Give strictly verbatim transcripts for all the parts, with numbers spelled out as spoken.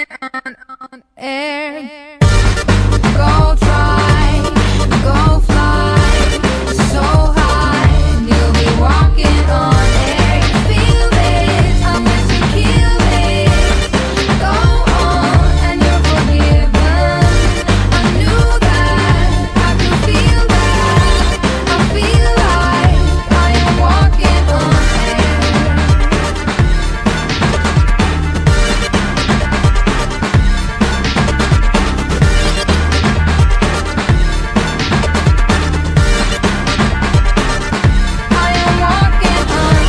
on, on air. Go try, go fly, so high, you'll be walking on air. Feel it, unless you kill it. Go on, and you're forgiven. I knew that, I could feel that. I feel like I am walking on air. I am walking on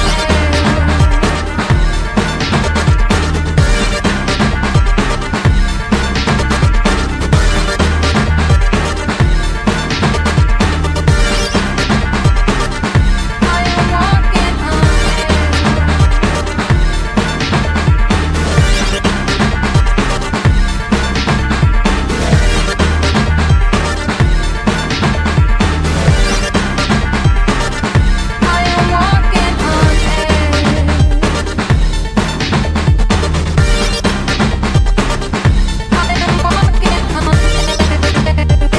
I am walking I am walking on air. I am walking on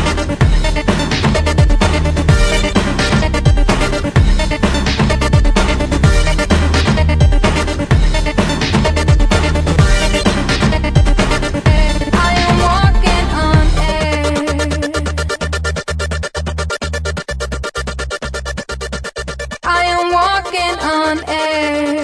I am walking on air. I am walking on air.